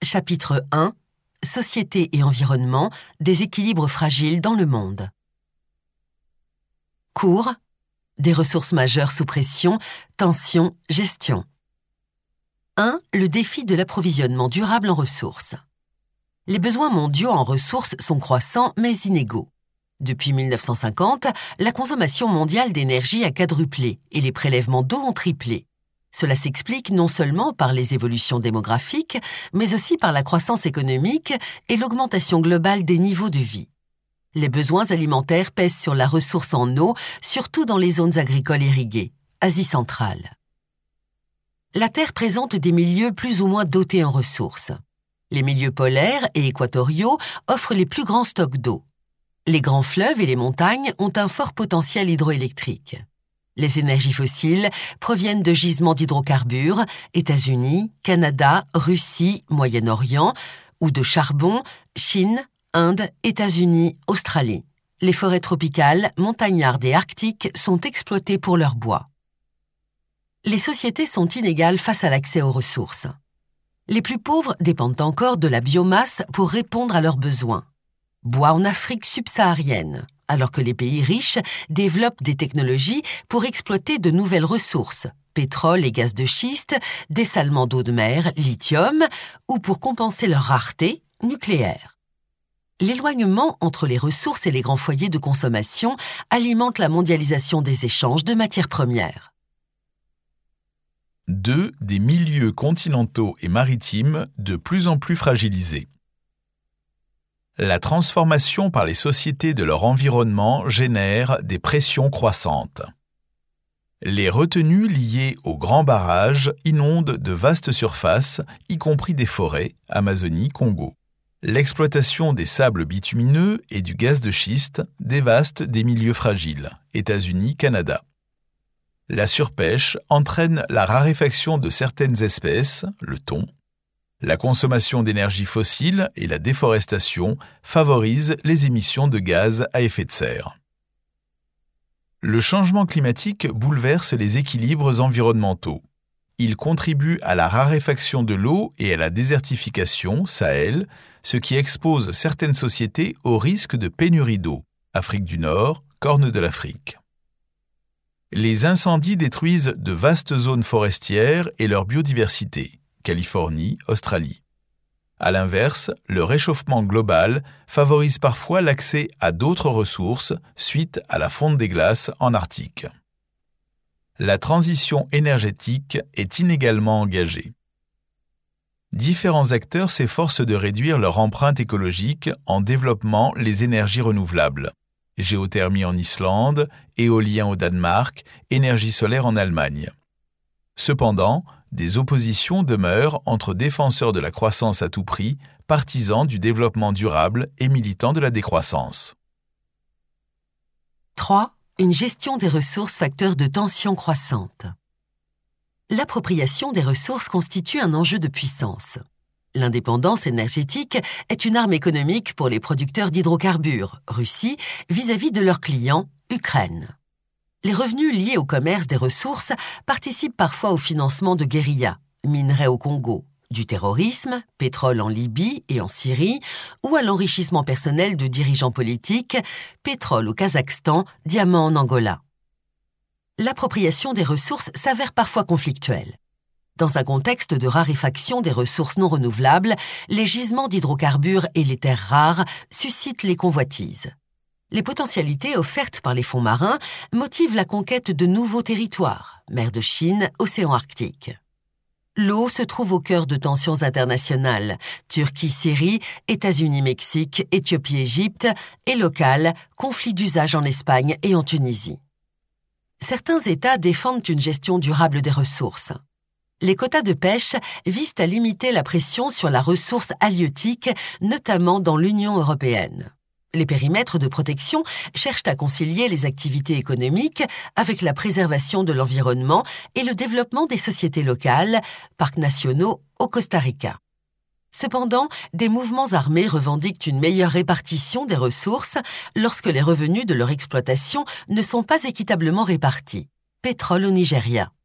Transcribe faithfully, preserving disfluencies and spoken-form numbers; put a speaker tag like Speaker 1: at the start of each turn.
Speaker 1: Chapitre un. Société et environnement, des équilibres fragiles dans le monde. Cours. Des ressources majeures sous pression, tension, gestion. un. Le défi de l'approvisionnement durable en ressources. Les besoins mondiaux en ressources sont croissants mais inégaux. Depuis mille neuf cent cinquante, la consommation mondiale d'énergie a quadruplé et les prélèvements d'eau ont triplé. Cela s'explique non seulement par les évolutions démographiques, mais aussi par la croissance économique et l'augmentation globale des niveaux de vie. Les besoins alimentaires pèsent sur la ressource en eau, surtout dans les zones agricoles irriguées, Asie centrale. La Terre présente des milieux plus ou moins dotés en ressources. Les milieux polaires et équatoriaux offrent les plus grands stocks d'eau. Les grands fleuves et les montagnes ont un fort potentiel hydroélectrique. Les énergies fossiles proviennent de gisements d'hydrocarbures, États-Unis, Canada, Russie, Moyen-Orient, ou de charbon, Chine, Inde, États-Unis, Australie. Les forêts tropicales, montagnardes et arctiques sont exploitées pour leur bois. Les sociétés sont inégales face à l'accès aux ressources. Les plus pauvres dépendent encore de la biomasse pour répondre à leurs besoins. Bois en Afrique subsaharienne, alors que les pays riches développent des technologies pour exploiter de nouvelles ressources, pétrole et gaz de schiste, dessalement d'eau de mer, lithium, ou pour compenser leur rareté, nucléaire. L'éloignement entre les ressources et les grands foyers de consommation alimente la mondialisation des échanges de matières premières.
Speaker 2: deux. Des milieux continentaux et maritimes de plus en plus fragilisés. La transformation par les sociétés de leur environnement génère des pressions croissantes. Les retenues liées aux grands barrages inondent de vastes surfaces, y compris des forêts, Amazonie, Congo. L'exploitation des sables bitumineux et du gaz de schiste dévaste des milieux fragiles, États-Unis, Canada. La surpêche entraîne la raréfaction de certaines espèces, le thon. La consommation d'énergie fossile et la déforestation favorisent les émissions de gaz à effet de serre. Le changement climatique bouleverse les équilibres environnementaux. Il contribue à la raréfaction de l'eau et à la désertification, Sahel, ce qui expose certaines sociétés au risque de pénurie d'eau, Afrique du Nord, Corne de l'Afrique. Les incendies détruisent de vastes zones forestières et leur biodiversité, Californie, Australie. À l'inverse, le réchauffement global favorise parfois l'accès à d'autres ressources suite à la fonte des glaces en Arctique. La transition énergétique est inégalement engagée. Différents acteurs s'efforcent de réduire leur empreinte écologique en développant les énergies renouvelables. Géothermie en Islande, éolien au Danemark, énergie solaire en Allemagne. Cependant, des oppositions demeurent entre défenseurs de la croissance à tout prix, partisans du développement durable et militants de la décroissance.
Speaker 1: trois. Une gestion des ressources facteur de tension croissante. L'appropriation des ressources constitue un enjeu de puissance. L'indépendance énergétique est une arme économique pour les producteurs d'hydrocarbures, Russie, vis-à-vis de leurs clients, Ukraine. Les revenus liés au commerce des ressources participent parfois au financement de guérillas, minerais au Congo, du terrorisme, pétrole en Libye et en Syrie, ou à l'enrichissement personnel de dirigeants politiques, pétrole au Kazakhstan, diamants en Angola. L'appropriation des ressources s'avère parfois conflictuelle. Dans un contexte de raréfaction des ressources non renouvelables, les gisements d'hydrocarbures et les terres rares suscitent les convoitises. Les potentialités offertes par les fonds marins motivent la conquête de nouveaux territoires, mer de Chine, océan Arctique. L'eau se trouve au cœur de tensions internationales, Turquie-Syrie, États-Unis-Mexique, Éthiopie-Égypte, et locales, conflits d'usage en Espagne et en Tunisie. Certains États défendent une gestion durable des ressources. Les quotas de pêche visent à limiter la pression sur la ressource halieutique, notamment dans l'Union européenne. Les périmètres de protection cherchent à concilier les activités économiques avec la préservation de l'environnement et le développement des sociétés locales, parcs nationaux au Costa Rica. Cependant, des mouvements armés revendiquent une meilleure répartition des ressources lorsque les revenus de leur exploitation ne sont pas équitablement répartis. Pétrole au Nigeria.